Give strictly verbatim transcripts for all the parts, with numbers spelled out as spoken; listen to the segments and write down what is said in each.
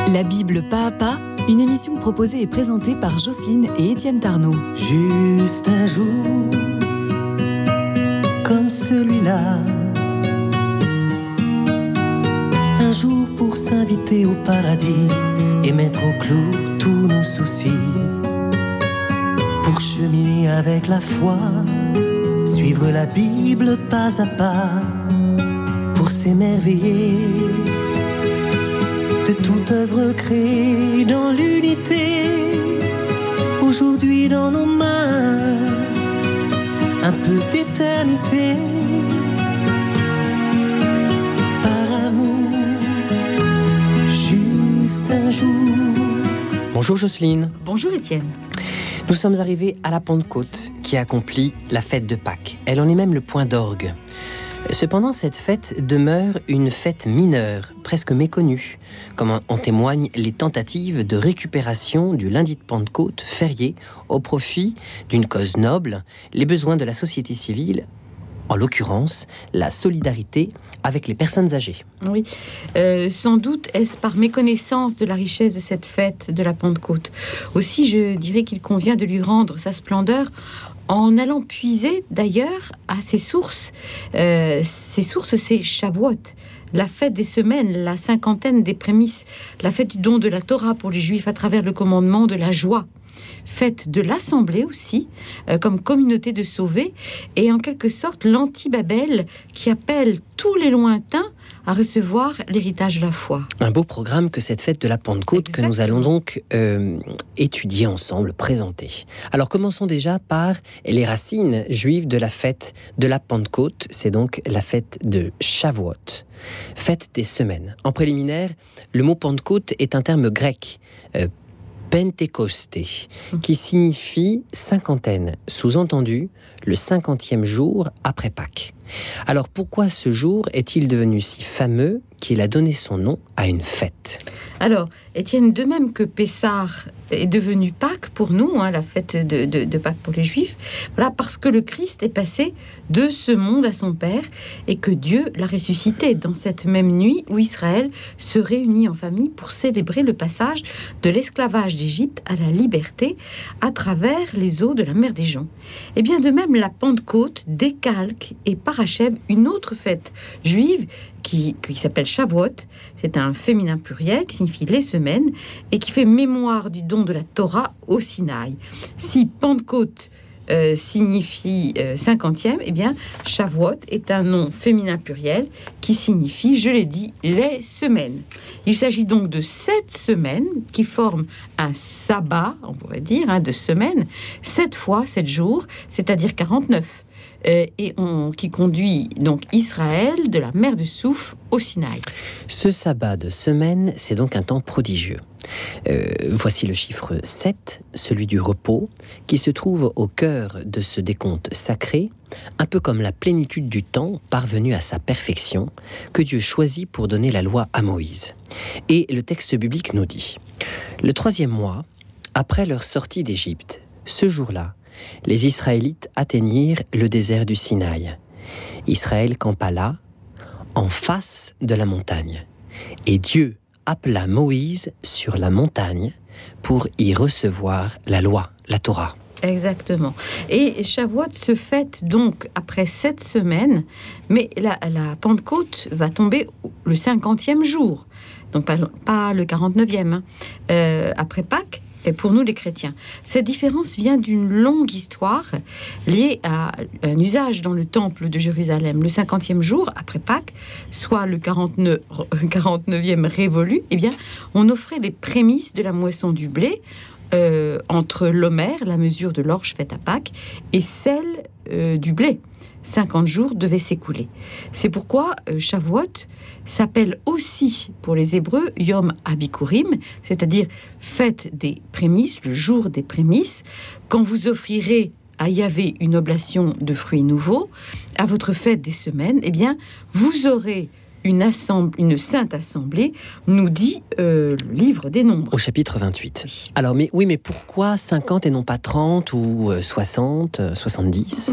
La Bible pas à pas, une émission proposée et présentée par Jocelyne et Étienne Tarnot. Juste un jour comme celui-là, un jour pour s'inviter au paradis et mettre au clou tous nos soucis, pour cheminer avec la foi, suivre la Bible pas à pas, pour s'émerveiller de toute œuvre créée dans l'unité. Aujourd'hui dans nos mains, un peu d'éternité. Par amour, juste un jour. Bonjour Jocelyne. Bonjour Étienne. Nous sommes arrivés à la Pentecôte qui accomplit la fête de Pâques. Elle en est même le point d'orgue. Cependant, cette fête demeure une fête mineure, presque méconnue, comme en témoignent les tentatives de récupération du lundi de Pentecôte férié au profit d'une cause noble, les besoins de la société civile, en l'occurrence la solidarité avec les personnes âgées. Oui, euh, sans doute est-ce par méconnaissance de la richesse de cette fête de la Pentecôte. Aussi, je dirais qu'il convient de lui rendre sa splendeur en allant puiser d'ailleurs à ses sources. Euh, ses sources, c'est Shavuot, la fête des semaines, la cinquantaine des prémices, la fête du don de la Torah pour les Juifs à travers le commandement de la joie, fête de l'Assemblée aussi, euh, comme communauté de sauvés, et en quelque sorte l'anti-Babel qui appelle tous les lointains à recevoir l'héritage de la foi. Un beau programme que cette fête de la Pentecôte. Exactement. Que nous allons donc euh, étudier ensemble, présenter. Alors commençons déjà par les racines juives de la fête de la Pentecôte. C'est donc la fête de Shavuot, fête des semaines. En préliminaire, le mot Pentecôte est un terme grec, euh, Pentecosté, qui signifie cinquantaine, sous-entendu le cinquantième jour après Pâques. Alors pourquoi ce jour est-il devenu si fameux qu'il a donné son nom à une fête ? Alors, Étienne, de même que Pessah est devenu Pâques pour nous, hein, la fête de, de, de Pâques pour les Juifs, voilà, parce que le Christ est passé de ce monde à son Père et que Dieu l'a ressuscité dans cette même nuit où Israël se réunit en famille pour célébrer le passage de l'esclavage d'Égypte à la liberté à travers les eaux de la mer des Joncs. Et bien de même, la Pentecôte décalque et parachève une autre fête juive qui, qui s'appelle Shavuot. C'est un féminin pluriel qui signifie les semaines et qui fait mémoire du don de la Torah au Sinaï. Si Pentecôte euh, signifie euh, cinquantième, eh bien Shavuot est un nom féminin pluriel qui signifie, je l'ai dit, les semaines. Il s'agit donc de sept semaines qui forment un sabbat, on pourrait dire, hein, de semaines, sept fois sept jours, c'est-à-dire quarante-neuf. Euh, et on, qui conduit donc Israël de la mer de Souf au Sinaï. Ce sabbat de semaine, c'est donc un temps prodigieux. Euh, voici le chiffre sept, celui du repos, qui se trouve au cœur de ce décompte sacré, un peu comme la plénitude du temps parvenue à sa perfection, que Dieu choisit pour donner la loi à Moïse. Et le texte biblique nous dit, le troisième mois, après leur sortie d'Égypte, ce jour-là, les Israélites atteignirent le désert du Sinaï. Israël campa là, en face de la montagne. Et Dieu appela Moïse sur la montagne pour y recevoir la loi, la Torah. Exactement. Et Shavuot se fête donc après sept semaines, mais la, la Pentecôte va tomber le cinquantième jour, donc pas, pas le quarante-neuvième, hein, euh, après Pâques. Et pour nous les chrétiens. Cette différence vient d'une longue histoire liée à un usage dans le temple de Jérusalem. Le cinquantième jour, après Pâques, soit le quarante-neuf, quarante-neuvième révolu, eh bien, on offrait les prémices de la moisson du blé euh, entre l'omère, la mesure de l'orge faite à Pâques, et celle euh, du blé. cinquante jours devaient s'écouler. C'est pourquoi euh, Shavuot s'appelle aussi pour les Hébreux Yom Abikurim, c'est-à-dire fête des prémices, le jour des prémices, quand vous offrirez à Yahvé une oblation de fruits nouveaux, à votre fête des semaines, eh bien, vous aurez une, assemblée, une sainte assemblée, nous dit euh, le livre des Nombres. Au chapitre vingt-huit. Oui. Alors, mais, oui, mais pourquoi cinquante et non pas trente ou euh, soixante, euh, soixante-dix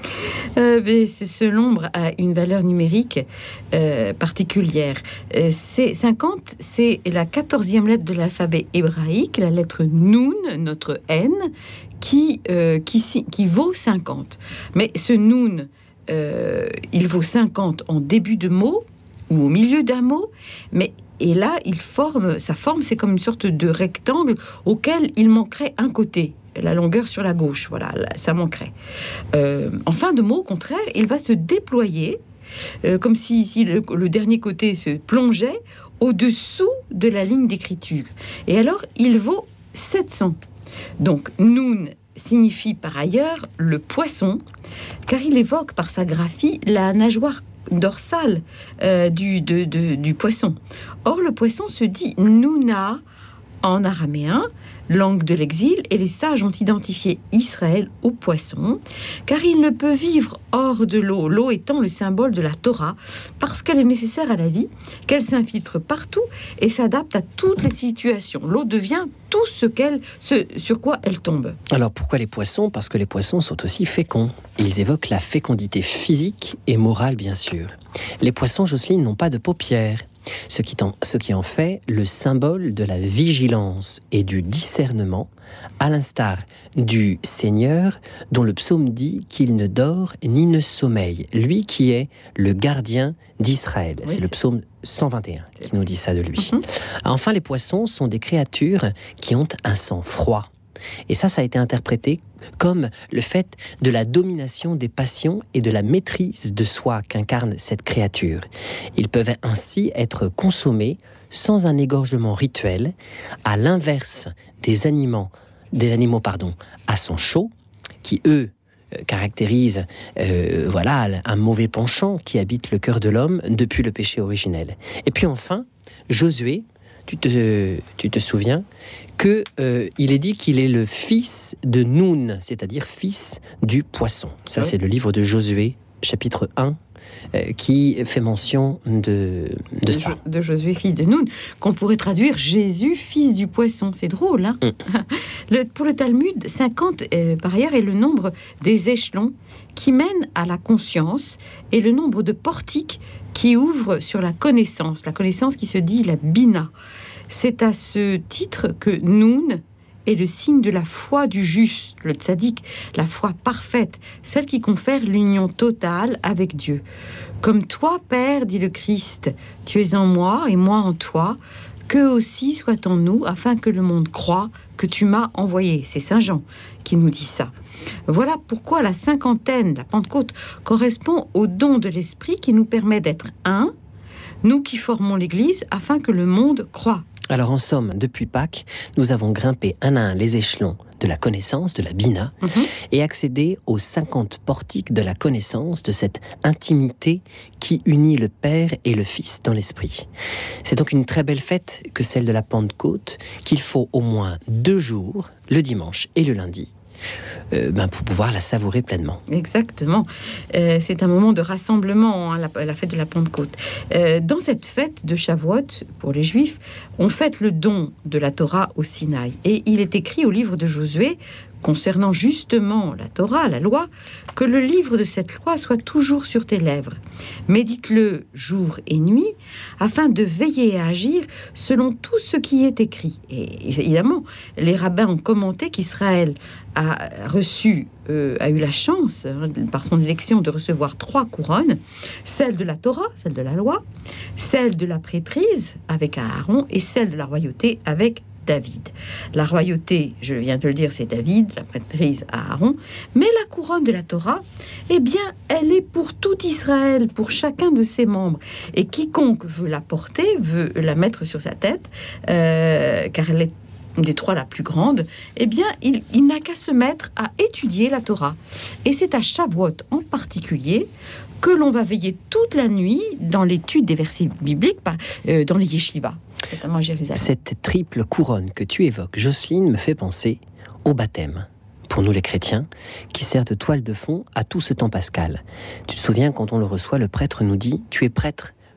euh, mais ce, ce nombre a une valeur numérique euh, particulière. Euh, c'est, cinquante, c'est la quatorzième lettre de l'alphabet hébraïque, la lettre Noun, notre N, qui, euh, qui, qui vaut cinquante. Mais ce Noun, euh, il vaut cinquante en début de mot ou au milieu d'un mot, mais et là, il forme, sa forme, c'est comme une sorte de rectangle auquel il manquerait un côté, la longueur sur la gauche, voilà, ça manquerait. Euh, en fin de mot, au contraire, il va se déployer, euh, comme si, si le, le dernier côté se plongeait au-dessous de la ligne d'écriture. Et alors, il vaut sept cents. Donc, Noun signifie par ailleurs le poisson, car il évoque par sa graphie la nageoire dorsale euh, du, de, de, du poisson. Or, le poisson se dit Nouna en araméen, langue de l'exil, et les sages ont identifié Israël au poisson, car il ne peut vivre hors de l'eau, l'eau étant le symbole de la Torah, parce qu'elle est nécessaire à la vie, qu'elle s'infiltre partout et s'adapte à toutes les situations. L'eau devient tout ce, qu'elle, ce sur quoi elle tombe. Alors pourquoi les poissons ? Parce que les poissons sont aussi féconds. Ils évoquent la fécondité physique et morale, bien sûr. Les poissons, Jocelyne, n'ont pas de paupières. Ce qui, en, ce qui en fait le symbole de la vigilance et du discernement, à l'instar du Seigneur dont le psaume dit qu'il ne dort ni ne sommeille, lui qui est le gardien d'Israël. Oui, c'est, c'est le psaume cent vingt et un qui nous dit ça de lui. Mm-hmm. Enfin, les poissons sont des créatures qui ont un sang froid. Et ça, ça a été interprété comme le fait de la domination des passions et de la maîtrise de soi qu'incarne cette créature. Ils peuvent ainsi être consommés sans un égorgement rituel, à l'inverse des animaux, des animaux pardon, à sang chaud, qui eux caractérisent euh, voilà, un mauvais penchant qui habite le cœur de l'homme depuis le péché originel. Et puis enfin, Josué, Tu te, tu te souviens qu'il euh, est dit qu'il est le fils de Noun, c'est-à-dire fils du poisson. Ça, oui. C'est le livre de Josué, chapitre un, euh, qui fait mention de, de, de ça. De Josué, fils de Noun, qu'on pourrait traduire Jésus, fils du poisson. C'est drôle, hein mm. le, Pour le Talmud, cinquante, euh, par ailleurs, est le nombre des échelons qui mènent à la conscience et le nombre de portiques qui ouvrent sur la connaissance, la connaissance qui se dit la bina. C'est à ce titre que Noun est le signe de la foi du juste, le tzaddik, la foi parfaite, celle qui confère l'union totale avec Dieu. Comme toi, Père, dit le Christ, tu es en moi et moi en toi, qu'eux aussi soient en nous, afin que le monde croie que tu m'as envoyé. C'est Saint Jean qui nous dit ça. Voilà pourquoi la cinquantaine, la Pentecôte, correspond au don de l'Esprit qui nous permet d'être un, nous qui formons l'Église, afin que le monde croie. Alors en somme, depuis Pâques, nous avons grimpé un à un les échelons de la connaissance, de la Bina, mm-hmm. et accédé aux cinquante portiques de la connaissance, de cette intimité qui unit le Père et le Fils dans l'Esprit. C'est donc une très belle fête que celle de la Pentecôte, qu'il faut au moins deux jours, le dimanche et le lundi, Euh, ben pour pouvoir la savourer pleinement. Exactement. Euh, c'est un moment de rassemblement, hein, la, la fête de la Pentecôte. Euh, dans cette fête de Shavuot, pour les Juifs, on fête le don de la Torah au Sinaï. Et il est écrit au livre de Josué, concernant justement la Torah, la loi, que le livre de cette loi soit toujours sur tes lèvres. Médite-le jour et nuit, afin de veiller à agir selon tout ce qui est écrit. Et évidemment, les rabbins ont commenté qu'Israël a reçu, euh, a eu la chance, hein, par son élection, de recevoir trois couronnes, celle de la Torah, celle de la loi, celle de la prêtrise avec Aaron et celle de la royauté avec David. La royauté, je viens de le dire, c'est David, la prêtrise à Aaron, mais la couronne de la Torah, eh bien, elle est pour tout Israël, pour chacun de ses membres. Et quiconque veut la porter, veut la mettre sur sa tête, euh, car elle est des trois la plus grande, eh bien, il, il n'a qu'à se mettre à étudier la Torah. Et c'est à Shavuot en particulier que l'on va veiller toute la nuit dans l'étude des versets bibliques, euh, dans les yeshivas, notamment à Jérusalem. Cette triple couronne que tu évoques, Jocelyne, me fait penser au baptême. Pour nous les chrétiens, qui sert de toile de fond à tout ce temps pascal. Tu te souviens, quand on le reçoit, le prêtre nous dit « Tu es prêtre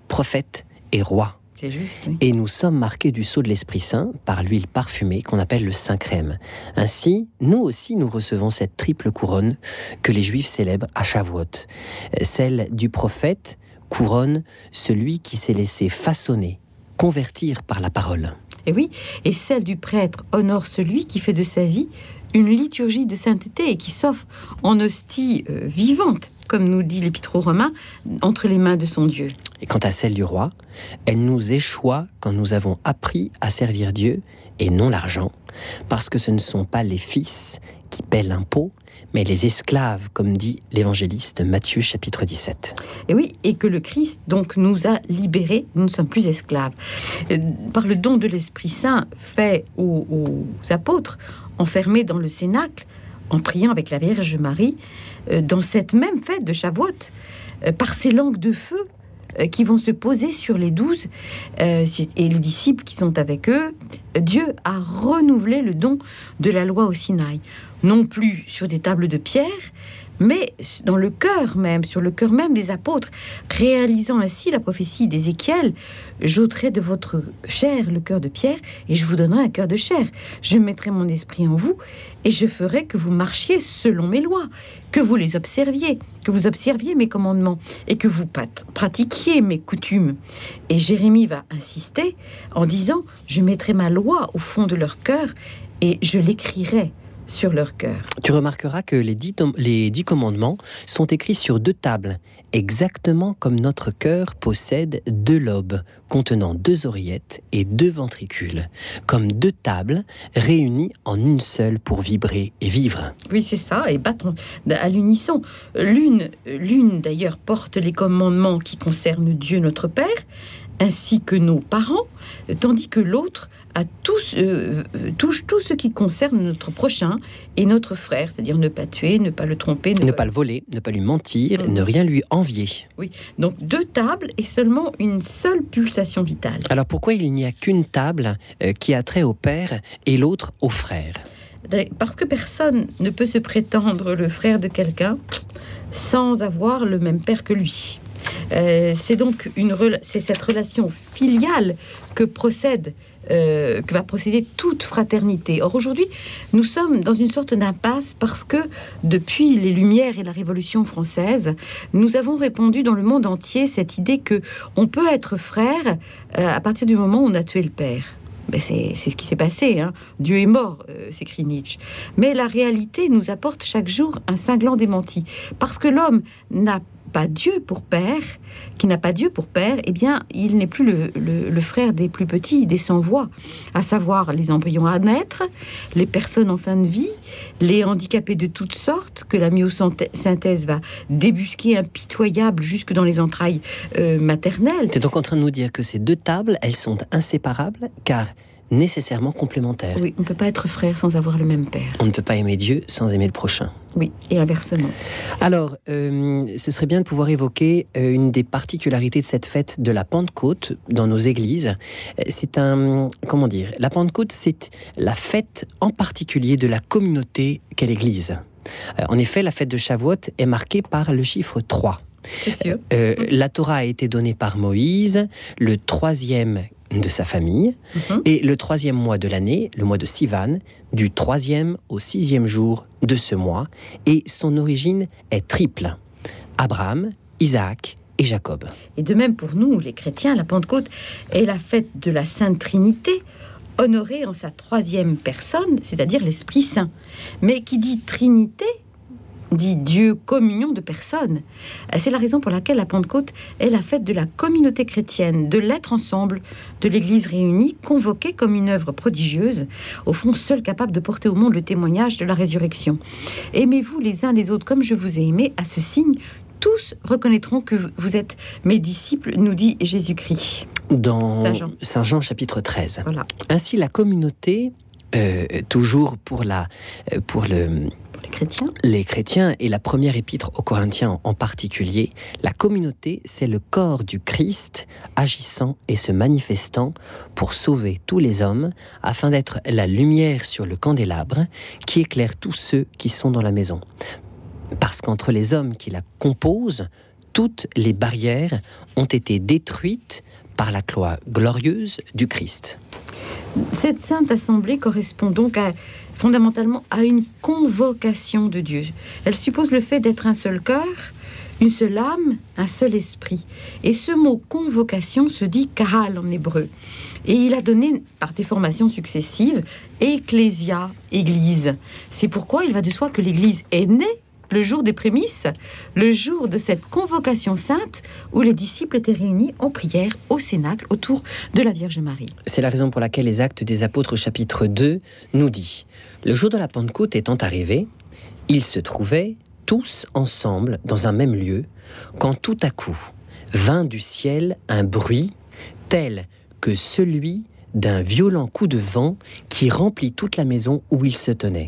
prophète et roi. C'est juste, oui. Et nous sommes marqués du sceau de l'Esprit Saint par l'huile parfumée qu'on appelle le Saint Crème. Ainsi, nous aussi, nous recevons cette triple couronne que les Juifs célèbrent à Shavuot. Celle du prophète couronne celui qui s'est laissé façonner, convertir par la parole. Et oui, et celle du prêtre honore celui qui fait de sa vie une liturgie de sainteté et qui s'offre en hostie euh, vivante, comme nous dit l'Épître aux Romains, entre les mains de son Dieu. Et quant à celle du roi, elle nous échoit quand nous avons appris à servir Dieu et non l'argent, parce que ce ne sont pas les fils qui paient l'impôt, mais les esclaves, comme dit l'évangéliste Matthieu chapitre dix-sept. Et oui, et que le Christ donc nous a libérés, nous ne sommes plus esclaves. Euh, par le don de l'Esprit Saint fait aux, aux apôtres, enfermés dans le Cénacle, en priant avec la Vierge Marie, euh, dans cette même fête de Shavuot, euh, par ces langues de feu euh, qui vont se poser sur les douze euh, et les disciples qui sont avec eux, Dieu a renouvelé le don de la loi au Sinaï, non plus sur des tables de pierre, mais dans le cœur même, sur le cœur même des apôtres, réalisant ainsi la prophétie d'Ézéchiel: j'ôterai de votre chair le cœur de pierre et je vous donnerai un cœur de chair. Je mettrai mon esprit en vous et je ferai que vous marchiez selon mes lois, que vous les observiez, que vous observiez mes commandements et que vous pratiquiez mes coutumes. Et Jérémie va insister en disant: je mettrai ma loi au fond de leur cœur et je l'écrirai sur leur cœur. Tu remarqueras que les dix, les dix commandements sont écrits sur deux tables, exactement comme notre cœur possède deux lobes, contenant deux oreillettes et deux ventricules, comme deux tables réunies en une seule pour vibrer et vivre. Oui, c'est ça, et battre à l'unisson. L'une, l'une d'ailleurs porte les commandements qui concernent Dieu notre Père, ainsi que nos parents, tandis que l'autre a tous, euh, touche tout ce qui concerne notre prochain et notre frère, c'est-à-dire ne pas tuer, ne pas le tromper, ne, ne pas... pas le voler, ne pas lui mentir, mmh. ne rien lui envier. Oui, donc deux tables et seulement une seule pulsation vitale. Alors pourquoi il n'y a qu'une table euh, qui a trait au père et l'autre au frère ? Parce que personne ne peut se prétendre le frère de quelqu'un sans avoir le même père que lui. Euh, c'est donc une rela- c'est cette relation filiale que procède Euh, que va procéder toute fraternité. Or aujourd'hui, nous sommes dans une sorte d'impasse parce que depuis les Lumières et la Révolution française, nous avons répandu dans le monde entier cette idée que on peut être frère euh, à partir du moment où on a tué le père. Ben c'est, c'est ce qui s'est passé, hein. Dieu est mort, euh, s'écrit Nietzsche. Mais la réalité nous apporte chaque jour un cinglant démenti. Parce que l'homme n'a pas Dieu pour père, qui n'a pas Dieu pour père, eh bien, il n'est plus le, le, le frère des plus petits, des sans-voix, à savoir les embryons à naître, les personnes en fin de vie, les handicapés de toutes sortes, que la myosynthèse va débusquer impitoyable jusque dans les entrailles euh, maternelles. Tu es donc en train de nous dire que ces deux tables, elles sont inséparables, car nécessairement complémentaires. Oui, on ne peut pas être frère sans avoir le même père. On ne peut pas aimer Dieu sans aimer le prochain. Oui, et inversement. Alors, euh, ce serait bien de pouvoir évoquer euh, une des particularités de cette fête de la Pentecôte dans nos églises. C'est un... Comment dire ? La Pentecôte, c'est la fête en particulier de la communauté qu'est l'Église. Euh, en effet, la fête de Shavuot est marquée par le chiffre trois. C'est sûr. Euh, la Torah a été donnée par Moïse, le troisième de sa famille, mm-hmm. et le troisième mois de l'année, le mois de Sivan, du troisième au sixième jour de ce mois, et son origine est triple. Abraham, Isaac et Jacob. Et de même pour nous, les chrétiens, la Pentecôte est la fête de la Sainte Trinité, honorée en sa troisième personne, c'est-à-dire l'Esprit Saint. Mais qui dit Trinité, dit Dieu, communion de personnes. C'est la raison pour laquelle la Pentecôte est la fête de la communauté chrétienne, de l'être ensemble, de l'Église réunie, convoquée comme une œuvre prodigieuse, au fond seule capable de porter au monde le témoignage de la résurrection. Aimez-vous les uns les autres comme je vous ai aimés, à ce signe, tous reconnaîtront que vous êtes mes disciples, nous dit Jésus-Christ. Dans Saint Jean, Saint Jean chapitre treize. Voilà. Ainsi, la communauté, euh, toujours pour, la, euh, pour le... Les chrétiens. Les chrétiens, et la première épître aux Corinthiens en particulier, la communauté, c'est le corps du Christ agissant et se manifestant pour sauver tous les hommes, afin d'être la lumière sur le candélabre qui éclaire tous ceux qui sont dans la maison. Parce qu'entre les hommes qui la composent, toutes les barrières ont été détruites par la croix glorieuse du Christ. Cette sainte assemblée correspond donc à, fondamentalement à une convocation de Dieu. Elle suppose le fait d'être un seul cœur, une seule âme, un seul esprit. Et ce mot convocation se dit kahal en hébreu. Et il a donné, par des formations successives, ecclésia, église. C'est pourquoi il va de soi que l'église est née le jour des prémices, le jour de cette convocation sainte où les disciples étaient réunis en prière au Cénacle autour de la Vierge Marie. C'est la raison pour laquelle les Actes des Apôtres chapitre deux nous dit « Le jour de la Pentecôte étant arrivé, ils se trouvaient tous ensemble dans un même lieu, quand tout à coup vint du ciel un bruit tel que celui d'un violent coup de vent qui remplit toute la maison où ils se tenaient.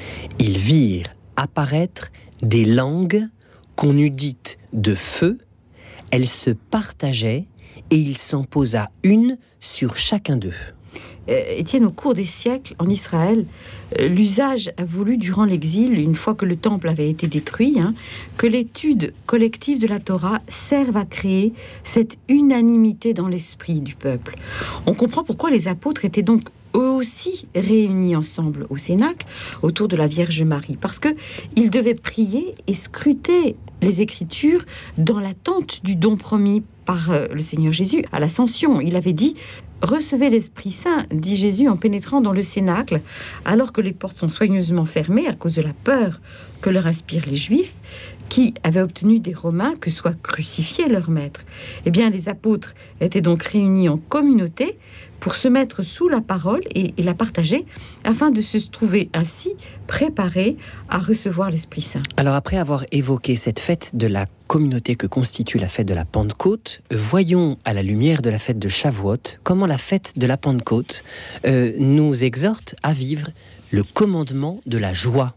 Ils virent apparaître des langues qu'on eût dites de feu, elles se partageaient et il s'en posa une sur chacun d'eux. Euh, Étienne, au cours des siècles, en Israël, euh, l'usage a voulu, durant l'exil, une fois que le temple avait été détruit, hein, que l'étude collective de la Torah serve à créer cette unanimité dans l'esprit du peuple. On comprend pourquoi les apôtres étaient donc eux aussi réunis ensemble au Cénacle autour de la Vierge Marie, parce que ils devaient prier et scruter les Écritures dans l'attente du don promis par euh, le Seigneur Jésus à l'Ascension. Il avait dit « Recevez l'Esprit Saint », dit Jésus en pénétrant dans le Cénacle, alors que les portes sont soigneusement fermées à cause de la peur que leur inspirent les Juifs, qui avaient obtenu des Romains que soit crucifié leur maître. Eh bien, les apôtres étaient donc réunis en communauté pour se mettre sous la parole et, et la partager, afin de se trouver ainsi préparés à recevoir l'Esprit Saint. Alors après avoir évoqué cette fête de la communauté que constitue la fête de la Pentecôte, voyons à la lumière de la fête de Shavuot comment la fête de la Pentecôte euh, nous exhorte à vivre le commandement de la joie.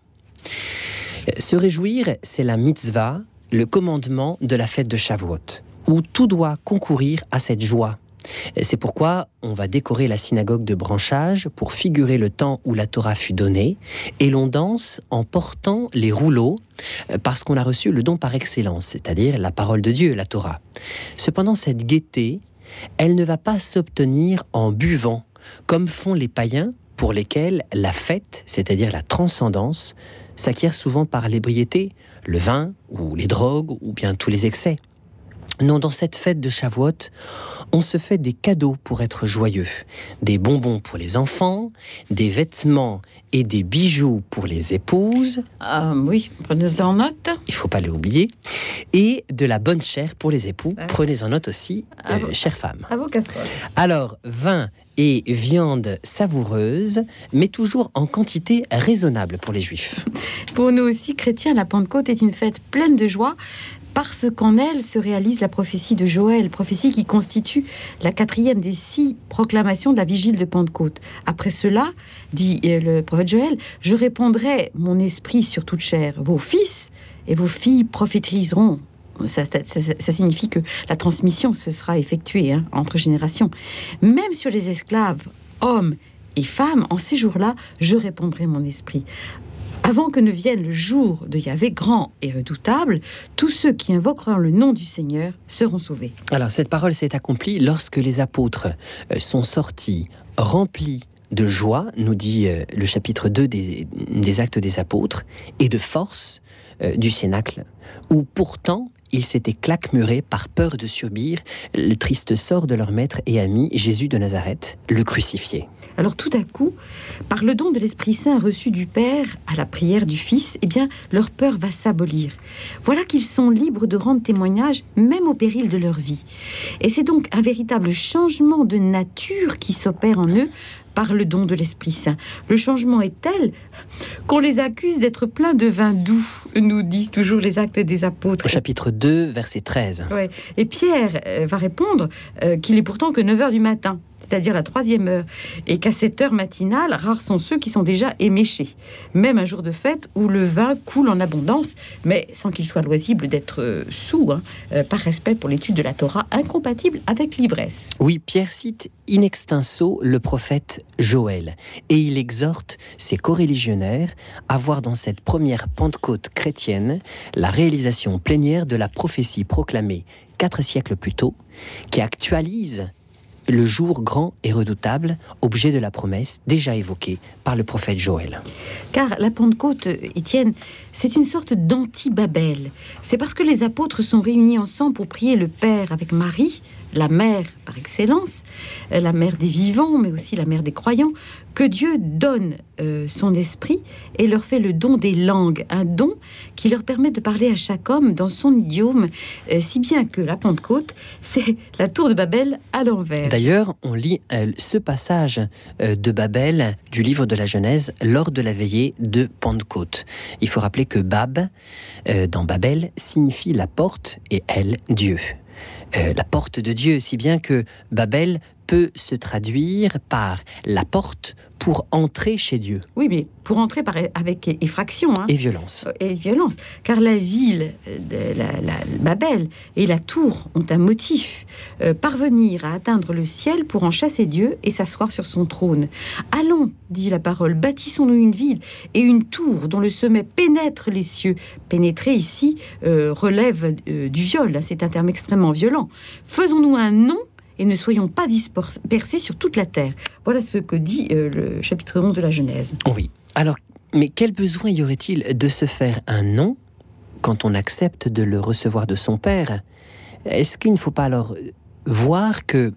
Se réjouir, c'est la mitzvah, le commandement de la fête de Shavuot, où tout doit concourir à cette joie. C'est pourquoi on va décorer la synagogue de branchage pour figurer le temps où la Torah fut donnée, et l'on danse en portant les rouleaux parce qu'on a reçu le don par excellence, c'est-à-dire la parole de Dieu, la Torah. Cependant, cette gaieté, elle ne va pas s'obtenir en buvant, comme font les païens pour lesquels la fête, c'est-à-dire la transcendance, s'acquiert souvent par l'ébriété, le vin ou les drogues ou bien tous les excès. Non, dans cette fête de Shavuot, on se fait des cadeaux pour être joyeux. Des bonbons pour les enfants, des vêtements et des bijoux pour les épouses. Ah oui, prenez-en en note. Il ne faut pas l'oublier. Et de la bonne chair pour les époux. Ah. Prenez en note aussi, euh, vos, chères femmes. À vos casseroles. Alors, vin et viande savoureuse, mais toujours en quantité raisonnable pour les Juifs. Pour nous aussi, chrétiens, la Pentecôte est une fête pleine de joie, parce qu'en elle se réalise la prophétie de Joël, prophétie qui constitue la quatrième des six proclamations de la vigile de Pentecôte. Après cela, dit le prophète Joël, « Je répandrai mon esprit sur toute chair. Vos fils et vos filles prophétiseront. » Ça, ça, ça, ça signifie que la transmission se sera effectuée hein, entre générations. Même sur les esclaves, hommes et femmes, en ces jours-là, je répandrai mon esprit. Avant que ne vienne le jour de Yahvé grand et redoutable, tous ceux qui invoqueront le nom du Seigneur seront sauvés. Alors, cette parole s'est accomplie lorsque les apôtres sont sortis remplis de joie, nous dit le chapitre deux des, des Actes des Apôtres, et de force euh, du Cénacle, où pourtant ils s'étaient claquemurés par peur de subir le triste sort de leur maître et ami Jésus de Nazareth, le crucifié. Alors tout à coup, par le don de l'Esprit Saint reçu du Père à la prière du Fils, eh bien, leur peur va s'abolir. Voilà qu'ils sont libres de rendre témoignage, même au péril de leur vie. Et c'est donc un véritable changement de nature qui s'opère en eux par le don de l'Esprit Saint. Le changement est tel qu'on les accuse d'être pleins de vin doux, nous disent toujours les Actes des Apôtres. Au chapitre deux, verset treize. Ouais. Et Pierre euh, va répondre euh, qu'il est pourtant que neuf heures du matin. c'est-à-dire la troisième heure, et qu'à cette heure matinale, rares sont ceux qui sont déjà éméchés. Même un jour de fête où le vin coule en abondance, mais sans qu'il soit loisible d'être euh, sous, hein, euh, par respect pour l'étude de la Torah, incompatible avec l'ivresse. Oui, Pierre cite in extenso le prophète Joël, et il exhorte ses coreligionnaires à voir dans cette première Pentecôte chrétienne la réalisation plénière de la prophétie proclamée quatre siècles plus tôt, qui actualise le jour grand et redoutable, objet de la promesse déjà évoquée par le prophète Joël. Car la Pentecôte, Étienne, c'est une sorte d'anti-Babel. C'est parce que les apôtres sont réunis ensemble pour prier le Père avec Marie, la mère par excellence, la mère des vivants, mais aussi la mère des croyants, que Dieu donne euh, son esprit et leur fait le don des langues, un don qui leur permet de parler à chaque homme dans son idiome, euh, si bien que la Pentecôte, c'est la tour de Babel à l'envers. D'ailleurs, on lit euh, ce passage euh, de Babel du livre de la Genèse lors de la veillée de Pentecôte. Il faut rappeler que Bab, euh, dans Babel, signifie la porte et elle, Dieu. Euh, la porte de Dieu, si bien que Babel peut se traduire par la porte pour entrer chez Dieu. Oui, mais pour entrer par, avec effraction. Hein, et violence. Et violence. Car la ville de la, la, Babel et la tour ont un motif. Euh, parvenir à atteindre le ciel pour en chasser Dieu et s'asseoir sur son trône. Allons, dit la parole, bâtissons-nous une ville et une tour dont le sommet pénètre les cieux. Pénétrer ici euh, relève euh, du viol. C'est un terme extrêmement violent. Faisons-nous un nom et ne soyons pas dispersés sur toute la terre. Voilà ce que dit euh, le chapitre onze de la Genèse. Oui. Alors, mais quel besoin y aurait-il de se faire un nom quand on accepte de le recevoir de son Père? Est-ce qu'il ne faut pas alors voir que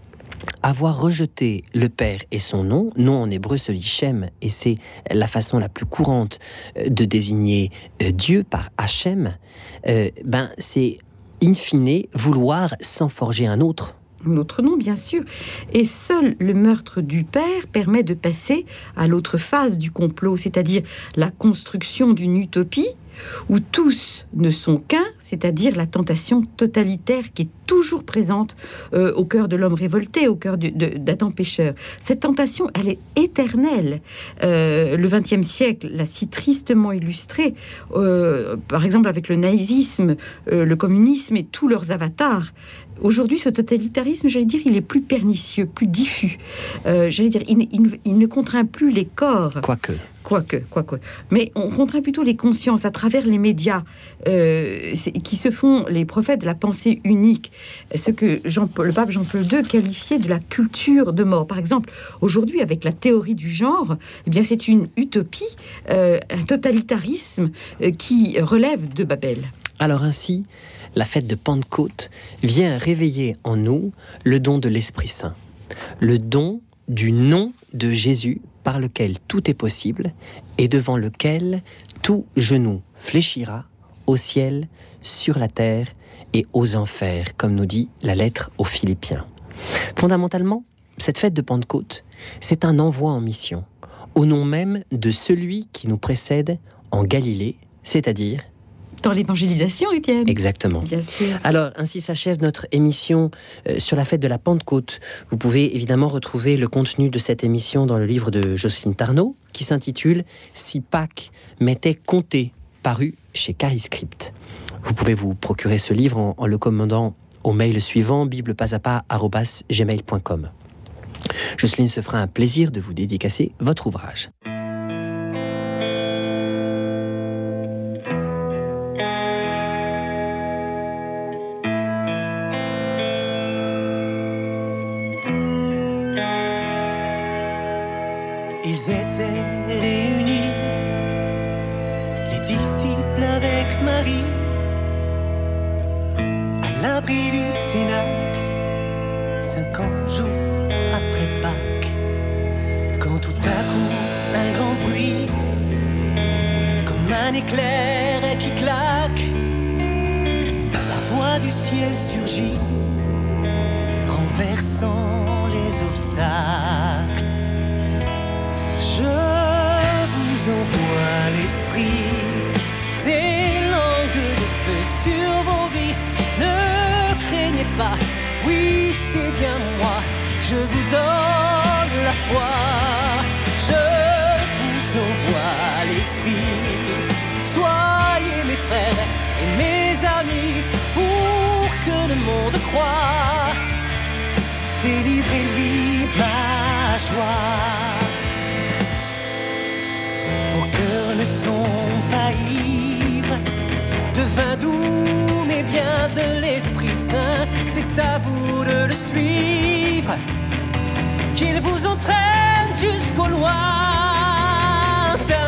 avoir rejeté le Père et son nom, nom en hébreu se dit Shem, et c'est la façon la plus courante de désigner Dieu par Hachem, euh, ben c'est in fine vouloir s'en forger un autre. Notre nom, bien sûr. Et seul le meurtre du père permet de passer à l'autre phase du complot, c'est-à-dire la construction d'une utopie où tous ne sont qu'un, c'est-à-dire la tentation totalitaire qui est toujours présente euh, au cœur de l'homme révolté, au cœur d'Adam pécheur. Cette tentation, elle est éternelle. Euh, le vingtième siècle l'a si tristement illustrée, euh, par exemple avec le nazisme, euh, le communisme et tous leurs avatars. Aujourd'hui, ce totalitarisme, j'allais dire, il est plus pernicieux, plus diffus. Euh, j'allais dire, il, il, il ne contraint plus les corps. Quoique. Quoique, quoique. Mais on contraint plutôt les consciences à travers les médias euh, qui se font les prophètes de la pensée unique. Ce que Jean, le pape Jean-Paul deux qualifiait de la culture de mort. Par exemple, aujourd'hui, avec la théorie du genre, eh bien, c'est une utopie, euh, un totalitarisme euh, qui relève de Babel. Alors ainsi, la fête de Pentecôte vient réveiller en nous le don de l'Esprit Saint, le don du nom de Jésus par lequel tout est possible et devant lequel tout genou fléchira au ciel, sur la terre et aux enfers, comme nous dit la lettre aux Philippiens. Fondamentalement, cette fête de Pentecôte, c'est un envoi en mission, au nom même de celui qui nous précède en Galilée, c'est-à-dire dans l'évangélisation, Étienne. Exactement. Bien sûr. Alors, ainsi s'achève notre émission euh, sur la fête de la Pentecôte. Vous pouvez évidemment retrouver le contenu de cette émission dans le livre de Jocelyne Tarnot, qui s'intitule « Si Pâques m'était compté », paru chez Cariscript. Vous pouvez vous procurer ce livre en, en le commandant au mail suivant, bible pas à pas arobase gmail point com. Jocelyne se fera un plaisir de vous dédicacer votre ouvrage. Ils étaient réunis, les disciples avec Marie, à l'abri du cénacle, cinquante jours après Pâques, quand tout à coup un grand bruit, comme un éclair qui claque, la voix du ciel surgit, renversant les obstacles. Je vous envoie l'esprit, des langues de feu sur vos vies. Ne craignez pas, oui c'est bien moi, je vous donne foi. Je vous envoie l'Esprit. Soyez mes frères et mes amis pour que le monde croie. Délivrez-lui ma joie. Vos cœurs ne sont pas ivres de vin doux, mais bien de l'Esprit Saint. C'est à vous de le suivre, qu'il vous entraîne jusqu'au lointain.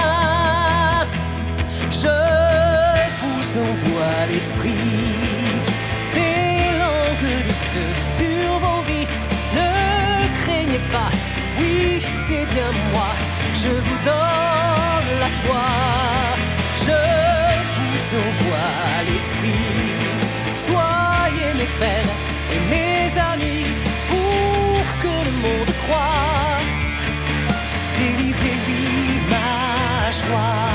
Je vous envoie l'Esprit, des langues de feu sur vos vies. Ne craignez pas, oui c'est bien moi. Je vous donne la foi. Je vous envoie l'Esprit. Soyez mes frères et mes amis pour que le monde croie. Délivrez-lui ma joie.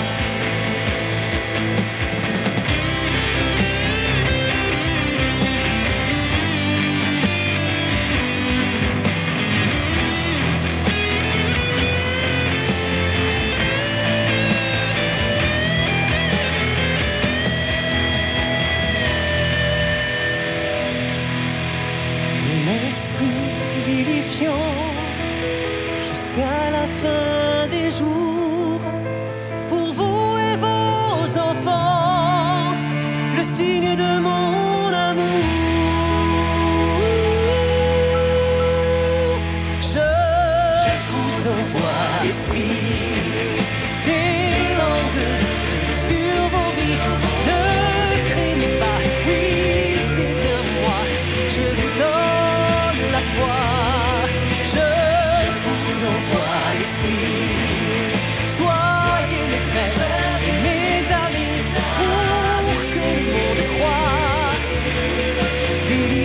Jusqu'à la fin des jours, pour vous et vos enfants, le signe de mon amour. Je, je vous envoie l'Esprit, des langues sur vos vies. Ne craignez pas, oui c'est bien moi. Je vous donne la foi. Soyez mes frères et mes amis pour que le monde croie.